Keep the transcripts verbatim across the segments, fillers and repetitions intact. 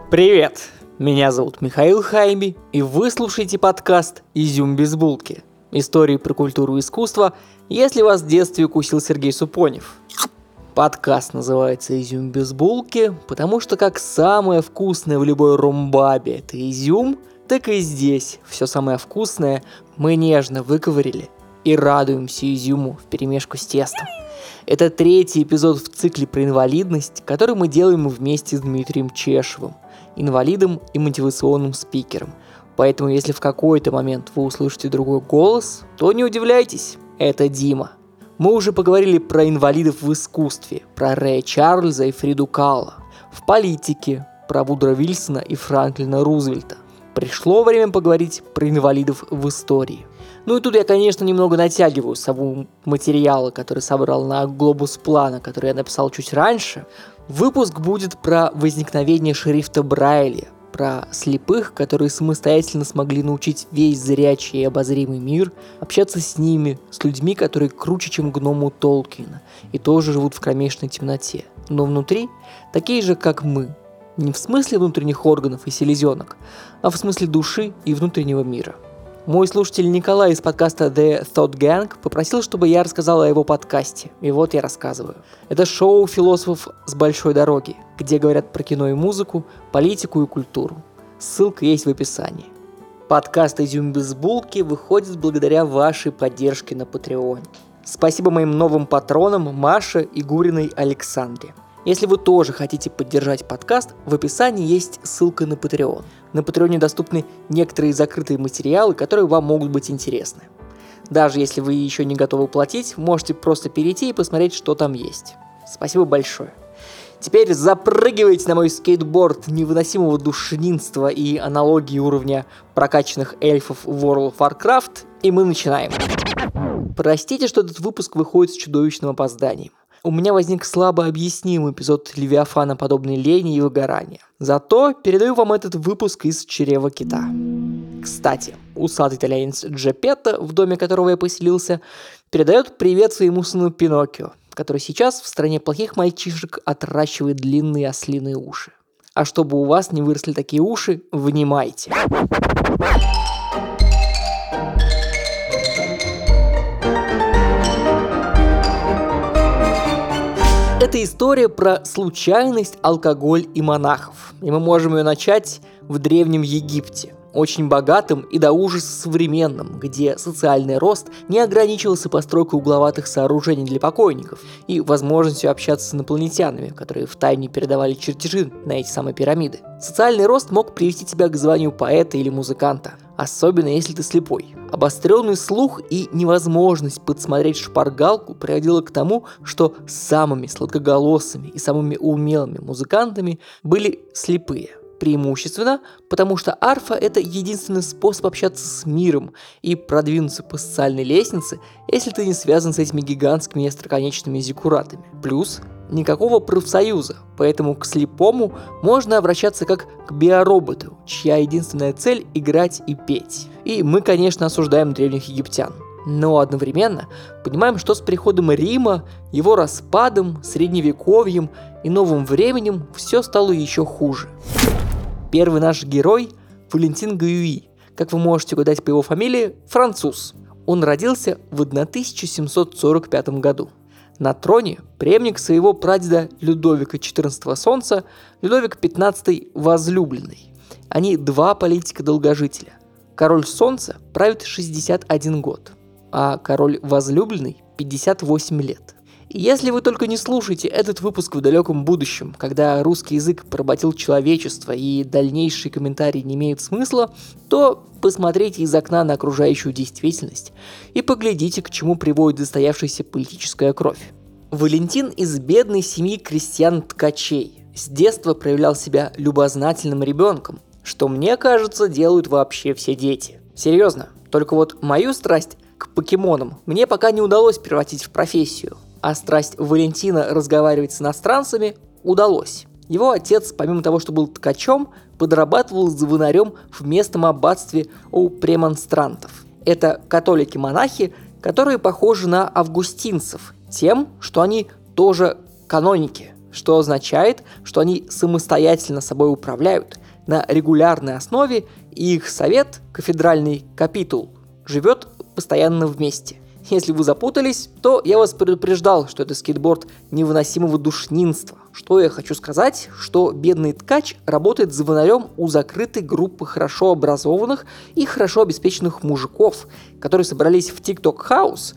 Привет! Меня зовут Михаил Хайми, и вы слушаете подкаст «Изюм без булки». Истории про культуру и искусство, если вас в детстве укусил Сергей Супонев. Подкаст называется «Изюм без булки», потому что как самое вкусное в любой румбабе – это изюм, так и здесь все самое вкусное мы нежно выковырили и радуемся изюму вперемешку с тестом. Это третий эпизод в цикле про инвалидность, который мы делаем вместе с Дмитрием Чешевым, инвалидом и мотивационным спикером. Поэтому, если в какой-то момент вы услышите другой голос, то не удивляйтесь, это Дима. Мы уже поговорили про инвалидов в искусстве, про Рэя Чарльза и Фриду Кало, в политике, про Вудро Вильсона и Франклина Рузвельта. Пришло время поговорить про инвалидов в истории. Ну и тут я, конечно, немного натягиваю сову материала, который собрал на Глобус Плана, который я написал чуть раньше. Выпуск будет про возникновение шрифта Брайля, про слепых, которые самостоятельно смогли научить весь зрячий и обозримый мир, общаться с ними, с людьми, которые круче, чем гному Толкиена, и тоже живут в кромешной темноте, но внутри такие же, как мы. Не в смысле внутренних органов и селезенок, а в смысле души и внутреннего мира. Мой слушатель Николай из подкаста The Thought Gang попросил, чтобы я рассказал о его подкасте, и вот я рассказываю. Это шоу философов с большой дороги, где говорят про кино и музыку, политику и культуру. Ссылка есть в описании. Подкаст «Изюм без булки» выходит благодаря вашей поддержке на Патреоне. Спасибо моим новым патронам Маше и Гуриной Александре. Если вы тоже хотите поддержать подкаст, в описании есть ссылка на Patreon. На Патреоне доступны некоторые закрытые материалы, которые вам могут быть интересны. Даже если вы еще не готовы платить, можете просто перейти и посмотреть, что там есть. Спасибо большое. Теперь запрыгивайте на мой скейтборд невыносимого душнинства и аналогии уровня прокачанных эльфов в World of Warcraft, и мы начинаем. Простите, что этот выпуск выходит с чудовищным опозданием. У меня возник слабо объяснимый эпизод Левиафана подобной лени и выгорания. Зато передаю вам этот выпуск из чрева кита. Кстати, усатый итальянец Джепетто, в доме которого я поселился, передает привет своему сыну Пиноккио, который сейчас в стране плохих мальчишек отращивает длинные ослиные уши. А чтобы у вас не выросли такие уши, внимайте. Это история про случайность, алкоголь и монахов. И мы можем ее начать в Древнем Египте, очень богатым и до ужаса современным, где социальный рост не ограничивался постройкой угловатых сооружений для покойников и возможностью общаться с инопланетянами, которые втайне передавали чертежи на эти самые пирамиды. Социальный рост мог привести тебя к званию поэта или музыканта, особенно если ты слепой. Обостренный слух и невозможность подсмотреть шпаргалку приводила к тому, что самыми сладкоголосыми и самыми умелыми музыкантами были слепые. Преимущественно, потому что арфа – это единственный способ общаться с миром и продвинуться по социальной лестнице, если ты не связан с этими гигантскими остроконечными зиккуратами. Плюс никакого профсоюза, поэтому к слепому можно обращаться как к биороботу, чья единственная цель – играть и петь. И мы, конечно, осуждаем древних египтян. Но одновременно понимаем, что с приходом Рима, его распадом, средневековьем и новым временем все стало еще хуже. Первый наш герой – Валентин Гаюи, как вы можете угадать по его фамилии, француз. Он родился в тысяча семьсот сорок пятом году. На троне преемник своего прадеда Людовика четырнадцатого Солнца, Людовик пятнадцатый Возлюбленный. Они два политика-долгожителя. Король Солнца правит шестьдесят один год, а король Возлюбленный – пятьдесят восемь лет. И если вы только не слушаете этот выпуск в далеком будущем, когда русский язык поработил человечество и дальнейшие комментарии не имеют смысла, то посмотрите из окна на окружающую действительность и поглядите, к чему приводит застоявшаяся политическая кровь. Валентин из бедной семьи крестьян-ткачей с детства проявлял себя любознательным ребенком, что, мне кажется, делают вообще все дети. Серьезно, только вот мою страсть к покемонам мне пока не удалось превратить в профессию. А страсть Валентина разговаривать с иностранцами удалось. Его отец, помимо того, что был ткачом, подрабатывал звонарем в местном аббатстве у премонстрантов. Это католики-монахи, которые похожи на августинцев тем, что они тоже каноники, что означает, что они самостоятельно собой управляют на регулярной основе, и их совет, кафедральный капитул, живет постоянно вместе. Если вы запутались, то я вас предупреждал, что это скейтборд невыносимого душнинства. Что я хочу сказать, что бедный ткач работает звонарем у закрытой группы хорошо образованных и хорошо обеспеченных мужиков, которые собрались в TikTok House,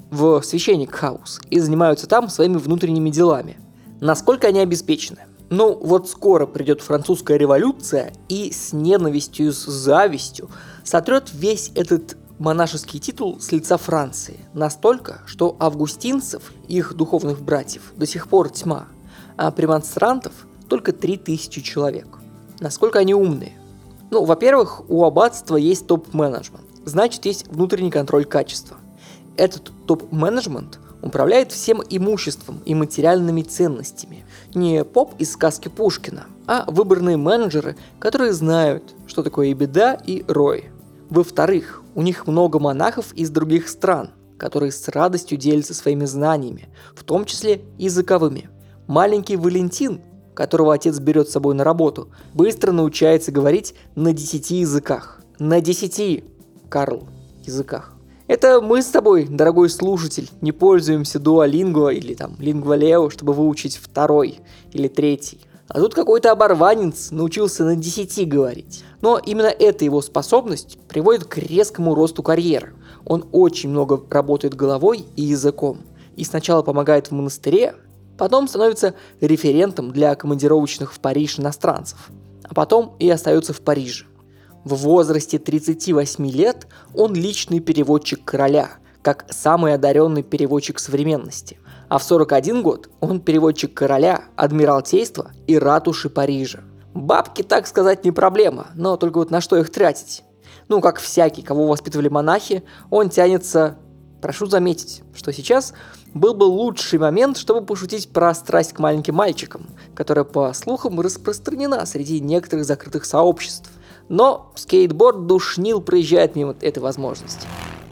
в Священник House, и занимаются там своими внутренними делами. Насколько они обеспечены? Ну, вот скоро придет французская революция и с ненавистью, с завистью сотрет весь этот монашеский титул с лица Франции. Настолько, что августинцев, их духовных братьев, до сих пор тьма, а премонстрантов только три тысячи человек. Насколько они умные? Ну, во-первых, у аббатства есть топ-менеджмент, значит, есть внутренний контроль качества. Этот топ-менеджмент управляет всем имуществом и материальными ценностями. Не поп из сказки Пушкина, а выборные менеджеры, которые знают, что такое и беда, и рой. Во-вторых, у них много монахов из других стран, которые с радостью делятся своими знаниями, в том числе языковыми. Маленький Валентин, которого отец берет с собой на работу, быстро научается говорить на десяти языках. На десяти, Карл, языках. Это мы с тобой, дорогой слушатель, не пользуемся Duolingo или там Lingvaleo, чтобы выучить второй или третий. А тут какой-то оборванец научился на десяти говорить. Но именно эта его способность приводит к резкому росту карьеры. Он очень много работает головой и языком. И сначала помогает в монастыре, потом становится референтом для командировочных в Париж иностранцев. А потом и остается в Париже. В возрасте тридцати восьми лет он личный переводчик короля, как самый одаренный переводчик современности. А в сорок один год он переводчик короля, адмиралтейства и ратуши Парижа. Бабки, так сказать, не проблема, но только вот на что их тратить? Ну, как всякий, кого воспитывали монахи, он тянется... Прошу заметить, что сейчас был бы лучший момент, чтобы пошутить про страсть к маленьким мальчикам, которая, по слухам, распространена среди некоторых закрытых сообществ. Но скейтборд душнил проезжает мимо этой возможности.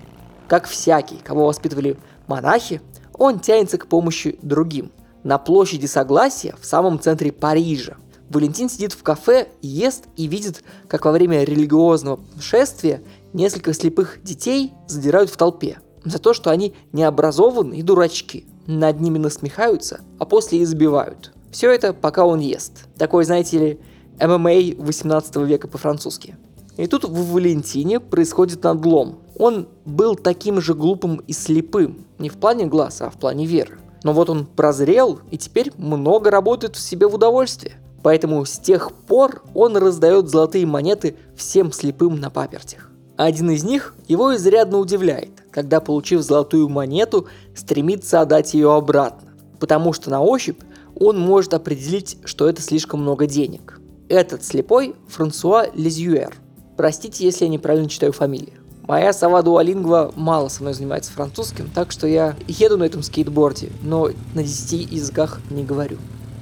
Как всякий, кого воспитывали монахи, он тянется к помощи другим. На площади Согласия, в самом центре Парижа, Валентин сидит в кафе, ест и видит, как во время религиозного шествия несколько слепых детей задирают в толпе за то, что они необразованы и дурачки. Над ними насмехаются, а после избивают. Все это пока он ест. Такой, знаете ли, эм эм а восемнадцатого века по-французски. И тут в Валентине происходит надлом. Он был таким же глупым и слепым, не в плане глаз, а в плане веры. Но вот он прозрел и теперь много работает в себе в удовольствие. Поэтому с тех пор он раздает золотые монеты всем слепым на папертях. Один из них его изрядно удивляет, когда, получив золотую монету, стремится отдать ее обратно, потому что на ощупь он может определить, что это слишком много денег. Этот слепой Франсуа Лизюэр. Простите, если я неправильно читаю фамилию. Моя сова Duolingo мало со мной занимается французским, так что я еду на этом скейтборде, но на десяти языках не говорю.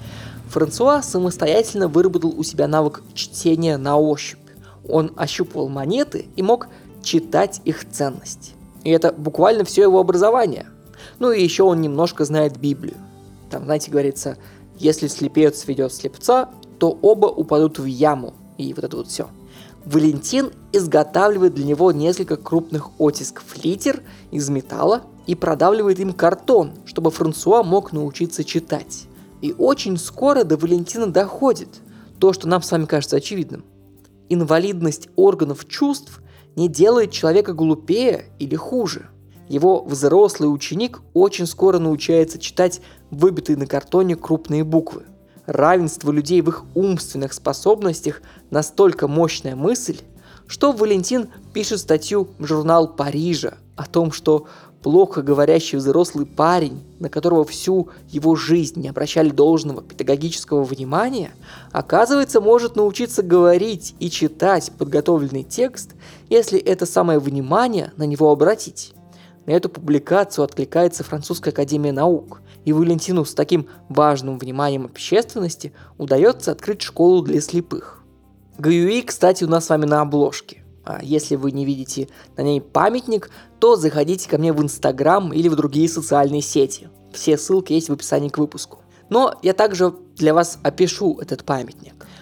Франсуа самостоятельно выработал у себя навык чтения на ощупь. Он ощупывал монеты и мог читать их ценность. И это буквально все его образование. Ну и еще он немножко знает Библию. Там, знаете, говорится, если слепец ведет слепца, то оба упадут в яму. И вот это вот все. Валентин изготавливает для него несколько крупных оттисков литер из металла и продавливает им картон, чтобы Франсуа мог научиться читать. И очень скоро до Валентина доходит то, что нам с вами кажется очевидным. Инвалидность органов чувств не делает человека глупее или хуже. Его взрослый ученик очень скоро научается читать выбитые на картоне крупные буквы. Равенство людей в их умственных способностях настолько мощная мысль, что Валентин пишет статью в журнал Парижа о том, что плохо говорящий взрослый парень, на которого всю его жизнь не обращали должного педагогического внимания, оказывается, может научиться говорить и читать подготовленный текст, если это самое внимание на него обратить. На эту публикацию откликается Французская академия наук, и Валентину с таким важным вниманием общественности удается открыть школу для слепых. Гаюи, кстати, у нас с вами на обложке. А если вы не видите на ней памятник, то заходите ко мне в Инстаграм или в другие социальные сети. Все ссылки есть в описании к выпуску. Но я также для вас опишу этот памятник.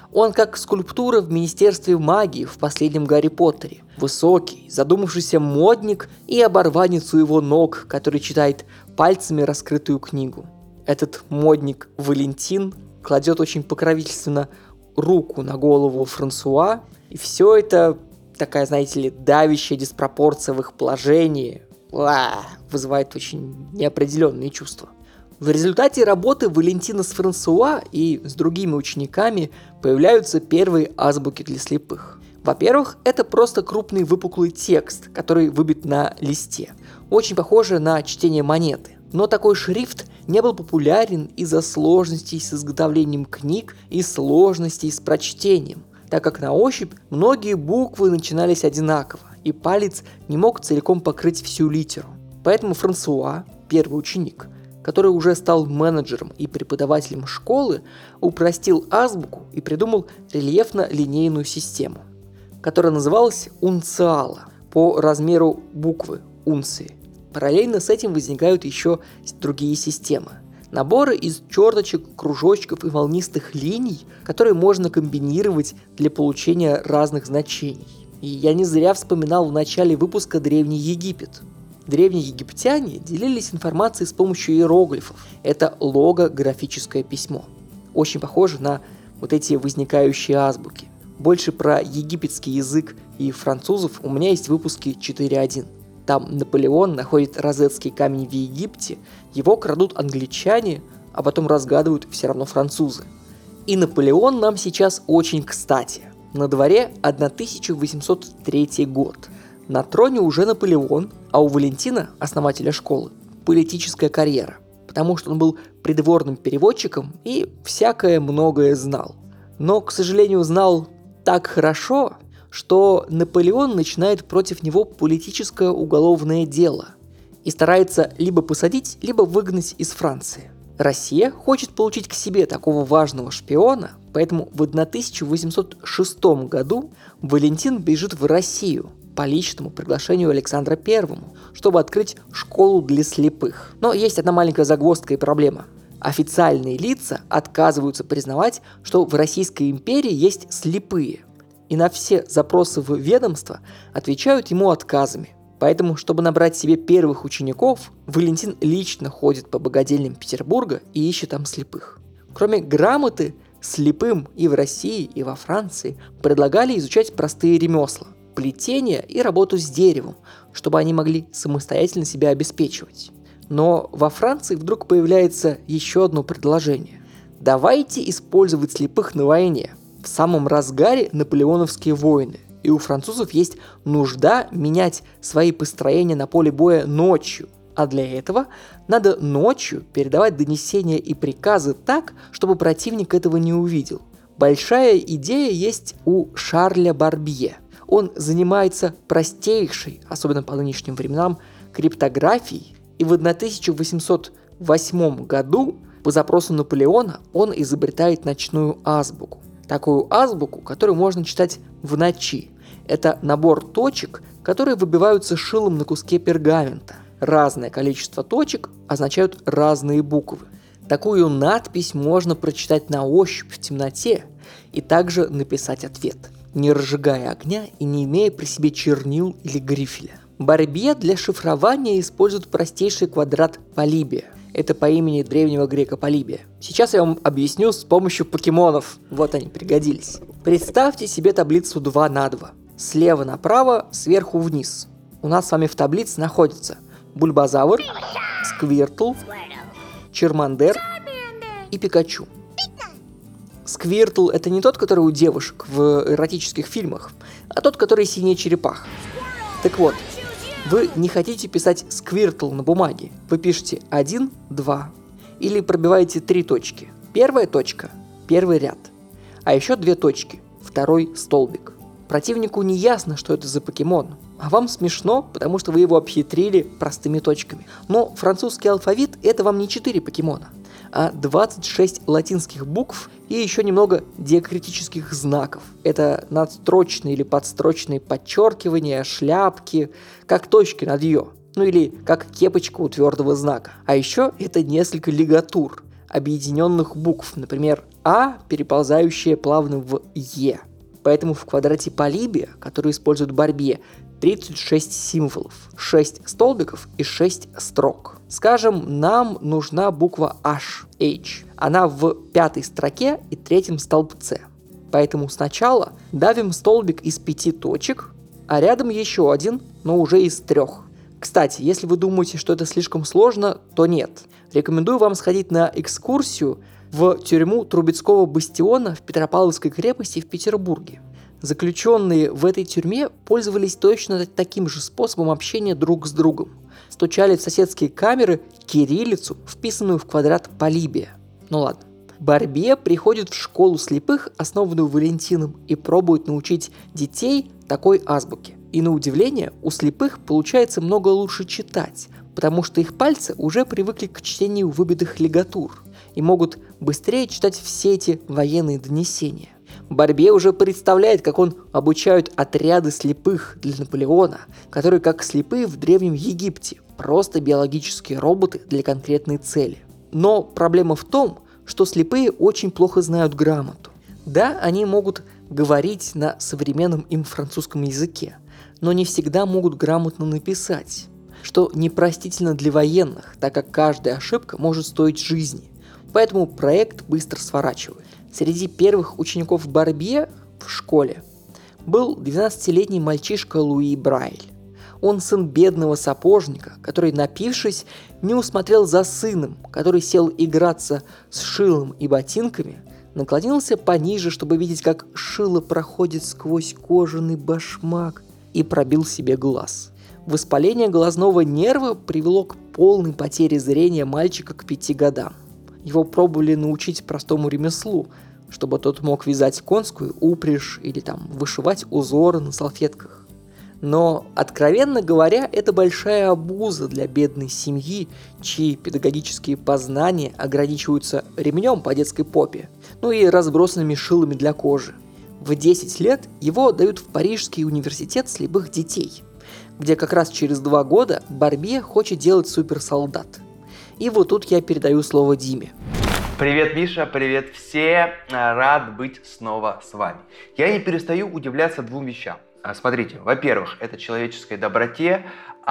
Он как скульптура в Министерстве магии в последнем Гарри Поттере. Высокий, задумавшийся модник и оборванец у его ног, который читает пальцами раскрытую книгу. Этот модник Валентин кладет очень покровительственно руку на голову Франсуа, и все это такая, знаете ли, давящая диспропорция в их положении Уа, вызывает очень неопределенные чувства. В результате работы Валентина с Франсуа и с другими учениками появляются первые азбуки для слепых. Во-первых, это просто крупный выпуклый текст, который выбит на листе. Очень похоже на чтение монеты. Но такой шрифт не был популярен из-за сложностей с изготовлением книг и сложностей с прочтением, так как на ощупь многие буквы начинались одинаково, и палец не мог целиком покрыть всю литеру. Поэтому Франсуа, первый ученик, который уже стал менеджером и преподавателем школы, упростил азбуку и придумал рельефно-линейную систему, которая называлась унциала по размеру буквы унции. Параллельно с этим возникают еще другие системы. Наборы из черточек, кружочков и волнистых линий, которые можно комбинировать для получения разных значений. И я не зря вспоминал в начале выпуска Древний Египет. Древние египтяне делились информацией с помощью иероглифов. Это логографическое письмо. Очень похоже на вот эти возникающие азбуки. Больше про египетский язык и французов у меня есть выпуски четыре один. Там Наполеон находит розетский камень в Египте, его крадут англичане, а потом разгадывают все равно французы. И Наполеон нам сейчас очень кстати. На дворе тысяча восемьсот третий год. На троне уже Наполеон, а у Валентина, основателя школы, политическая карьера, потому что он был придворным переводчиком и всякое многое знал. Но, к сожалению, знал так хорошо, что Наполеон начинает против него политическое уголовное дело и старается либо посадить, либо выгнать из Франции. Россия хочет получить к себе такого важного шпиона, поэтому в тысяча восемьсот шестом году Валентин бежит в Россию по личному приглашению Александра Первого, чтобы открыть школу для слепых. Но есть одна маленькая загвоздка и проблема. Официальные лица отказываются признавать, что в Российской империи есть слепые, и на все запросы в ведомство отвечают ему отказами. Поэтому, чтобы набрать себе первых учеников, Валентин лично ходит по богадельням Петербурга и ищет там слепых. Кроме грамоты, слепым и в России, и во Франции предлагали изучать простые ремесла, плетение и работу с деревом, чтобы они могли самостоятельно себя обеспечивать. Но во Франции вдруг появляется еще одно предложение. Давайте использовать слепых на войне. В самом разгаре наполеоновские войны, и у французов есть нужда менять свои построения на поле боя ночью. А для этого надо ночью передавать донесения и приказы так, чтобы противник этого не увидел. Большая идея есть у Шарля Барбье. Он занимается простейшей, особенно по нынешним временам, криптографией, и в тысяча восемьсот восьмом году по запросу Наполеона он изобретает ночную азбуку. Такую азбуку, которую можно читать в ночи. Это набор точек, которые выбиваются шилом на куске пергамента. Разное количество точек означают разные буквы. Такую надпись можно прочитать на ощупь в темноте и также написать ответ, не разжигая огня и не имея при себе чернил или грифеля. Барбье для шифрования использует простейший квадрат Полибия. Это по имени древнего грека Полибия. Сейчас я вам объясню с помощью покемонов. Вот они, пригодились. Представьте себе таблицу два на два. Слева направо, сверху вниз. У нас с вами в таблице находятся Бульбазавр, Сквиртл, Чермандер и Пикачу. Сквиртл — это не тот, который у девушек в эротических фильмах, а тот, который синяя черепаха. Так вот, вы не хотите писать Сквиртл на бумаге. Вы пишете один, два. Или пробиваете три точки. Первая точка – первый ряд. А еще две точки – второй столбик. Противнику не ясно, что это за покемон. А вам смешно, потому что вы его обхитрили простыми точками. Но французский алфавит – это вам не четыре покемона, а двадцать шесть латинских букв и еще немного диакритических знаков. Это надстрочные или подстрочные подчеркивания, шляпки, как точки над «ё», ну или как кепочка у твердого знака. А еще это несколько лигатур. объединенных букв, например, А, переползающее плавно в Е. Поэтому в квадрате Полибия, который использует Барбье, тридцать шесть символов, шесть столбиков и шесть строк. Скажем, нам нужна буква H, H. Она в пятой строке и третьем столбце. Поэтому сначала давим столбик из пяти точек, а рядом еще один, но уже из трех. Кстати, если вы думаете, что это слишком сложно, то нет. Рекомендую вам сходить на экскурсию в тюрьму Трубецкого бастиона в Петропавловской крепости в Петербурге. Заключенные в этой тюрьме пользовались точно таким же способом общения друг с другом. Стучали в соседские камеры кириллицу, вписанную в квадрат Полибия. Ну ладно. Барбье приходит в школу слепых, основанную Валентином, и пробует научить детей такой азбуке. И на удивление, у слепых получается много лучше читать, потому что их пальцы уже привыкли к чтению выбитых лигатур и могут быстрее читать все эти военные донесения. Барбье уже представляет, как он обучает отряды слепых для Наполеона, которые как слепые в Древнем Египте, просто биологические роботы для конкретной цели. Но проблема в том, что слепые очень плохо знают грамоту. Да, они могут говорить на современном им французском языке, но не всегда могут грамотно написать, что непростительно для военных, так как каждая ошибка может стоить жизни. Поэтому проект быстро сворачивают. Среди первых учеников Барбье в школе был двенадцатилетний мальчишка Луи Брайль. Он сын бедного сапожника, который, напившись, не усмотрел за сыном, который сел играться с шилом и ботинками, наклонился пониже, чтобы видеть, как шило проходит сквозь кожаный башмак, и пробил себе глаз. Воспаление глазного нерва привело к полной потере зрения мальчика к пяти годам. Его пробовали научить простому ремеслу, чтобы тот мог вязать конскую упряжь или там вышивать узоры на салфетках. Но, откровенно говоря, это большая обуза для бедной семьи, чьи педагогические познания ограничиваются ремнем по детской попе, ну и разбросанными шилами для кожи. В десять лет его отдают в Парижский университет слепых детей, где как раз через два года Барбье хочет делать суперсолдат. И вот тут я передаю слово Диме. Привет, Миша, привет все, рад быть снова с вами. Я не перестаю удивляться двум вещам. Смотрите, во-первых, это человеческой доброте,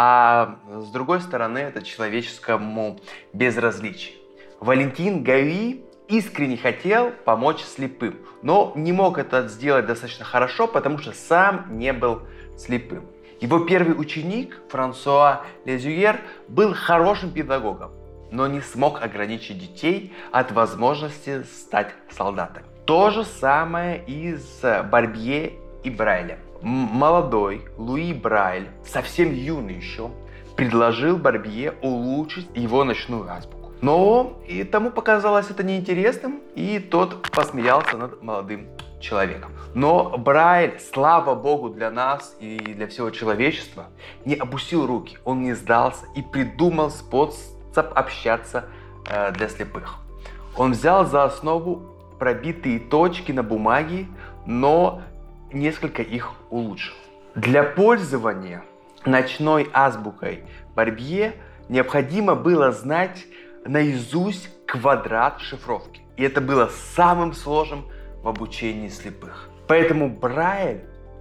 а с другой стороны, это человеческому безразличию. Валентин Гави искренне хотел помочь слепым, но не мог это сделать достаточно хорошо, потому что сам не был слепым. Его первый ученик, Франсуа Лезюер, был хорошим педагогом, но не смог ограничить детей от возможности стать солдатами. То же самое и с Барбье и Брайлем. Молодой Луи Брайль, совсем юный еще, предложил Барбье улучшить его ночную азбуку. Но и тому показалось это неинтересным, и тот посмеялся над молодым человеком. Но Брайль, слава богу для нас и для всего человечества, не опустил руки, он не сдался и придумал способ общаться э, для слепых. Он взял за основу пробитые точки на бумаге, но несколько их улучшил. Для пользования ночной азбукой Барбье необходимо было знать наизусть квадрат шифровки. И это было самым сложным в обучении слепых. Поэтому Брайль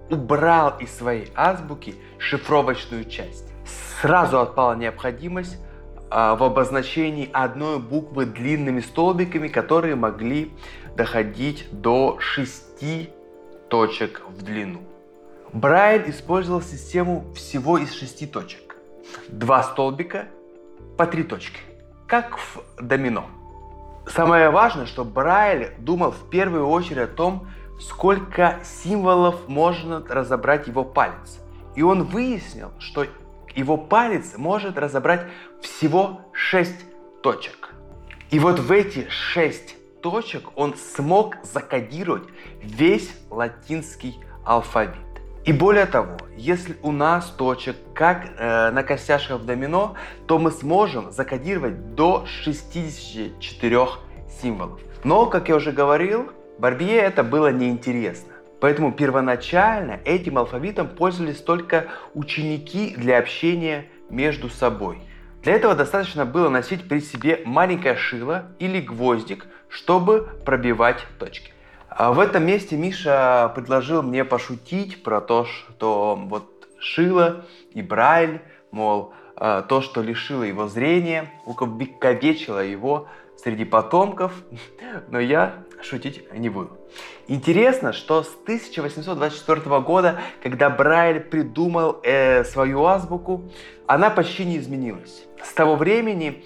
убрал из своей азбуки шифровочную часть. Сразу отпала необходимость а, в обозначении одной буквы длинными столбиками, которые могли доходить до шести точек в длину. Брайль использовал систему всего из шести точек. Два столбика по три точки, как в домино. Самое важное, что Брайль думал в первую очередь о том, сколько символов можно разобрать его палец. И он выяснил, что его палец может разобрать всего шесть точек. И вот в эти шесть точек он смог закодировать весь латинский алфавит. И более того, если у нас точек, как э, на костяшках в домино, то мы сможем закодировать до шестидесяти четырёх символов. Но, как я уже говорил, Барбье это было неинтересно. Поэтому первоначально этим алфавитом пользовались только ученики для общения между собой. Для этого достаточно было носить при себе маленькое шило или гвоздик, чтобы пробивать точки. А в этом месте Миша предложил мне пошутить про то, что вот шило и Брайль, мол, то, что лишило его зрения, увековечило его среди потомков, но я шутить не буду. Интересно, что с тысяча восемьсот двадцать четвёртого года, когда Брайль придумал э, свою азбуку, она почти не изменилась. С того времени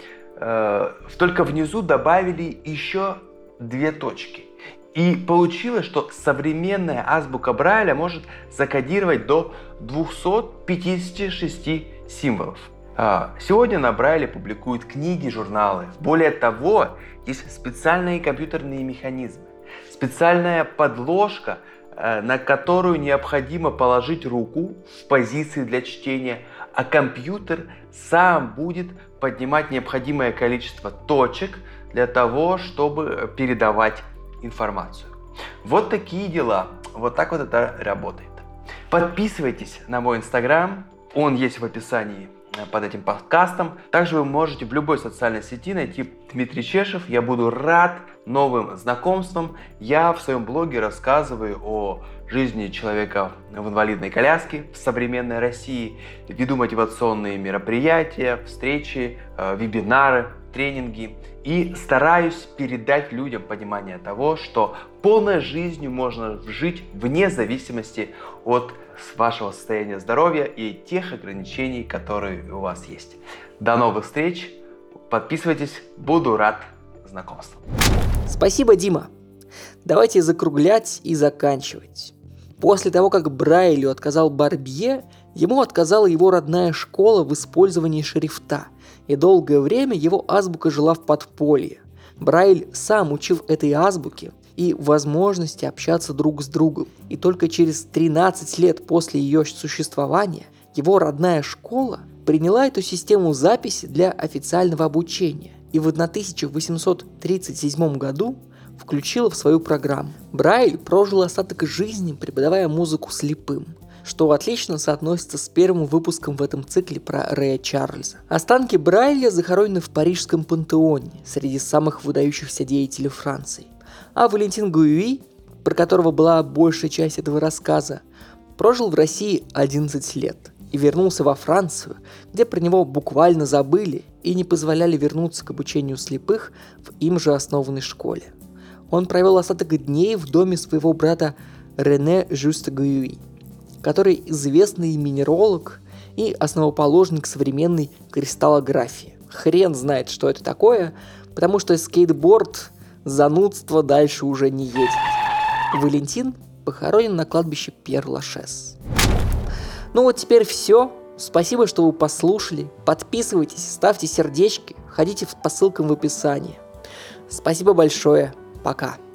э, только внизу добавили еще две точки. И получилось, что современная азбука Брайля может закодировать до двухсот пятидесяти шести символов. Сегодня на Брайле публикуют книги, журналы. Более того, есть специальные компьютерные механизмы, специальная подложка, на которую необходимо положить руку в позиции для чтения, а компьютер сам будет поднимать необходимое количество точек для того, чтобы передавать информацию. Вот такие дела. Вот так вот это работает. Подписывайтесь на мой инстаграм. Он есть в описании под этим подкастом. Также вы можете в любой социальной сети найти Дмитрий Чешев. Я буду рад новым знакомствам. Я в своем блоге рассказываю о жизни человека в инвалидной коляске в современной России. Веду мотивационные мероприятия, встречи, вебинары, тренинги. И стараюсь передать людям понимание того, что полной жизнью можно жить вне зависимости от вашего состояния здоровья и тех ограничений, которые у вас есть. До новых встреч. Подписывайтесь. Буду рад знакомству. Спасибо, Дима. Давайте закруглять и заканчивать. После того, как Брайлю отказал Барбье, ему отказала его родная школа в использовании шрифта, и долгое время его азбука жила в подполье. Брайль сам учил этой азбуке и возможности общаться друг с другом, и только через тринадцать лет после ее существования его родная школа приняла эту систему записи для официального обучения и в тысяча восемьсот тридцать седьмом году включила в свою программу. Брайль прожил остаток жизни, преподавая музыку слепым, что отлично соотносится с первым выпуском в этом цикле про Рэя Чарльза. Останки Брайля захоронены в Парижском пантеоне среди самых выдающихся деятелей Франции. А Валентин Гюи, про которого была большая часть этого рассказа, прожил в России одиннадцать лет и вернулся во Францию, где про него буквально забыли и не позволяли вернуться к обучению слепых в им же основанной школе. Он провел остаток дней в доме своего брата Рене Жюста Гюи, который известный минералог и основоположник современной кристаллографии. Хрен знает, что это такое, потому что скейтборд занудство дальше уже не едет. Валентин похоронен на кладбище Пьер-Лашез. Ну вот теперь все. Спасибо, что вы послушали. Подписывайтесь, ставьте сердечки, ходите по ссылкам в описании. Спасибо большое. Пока.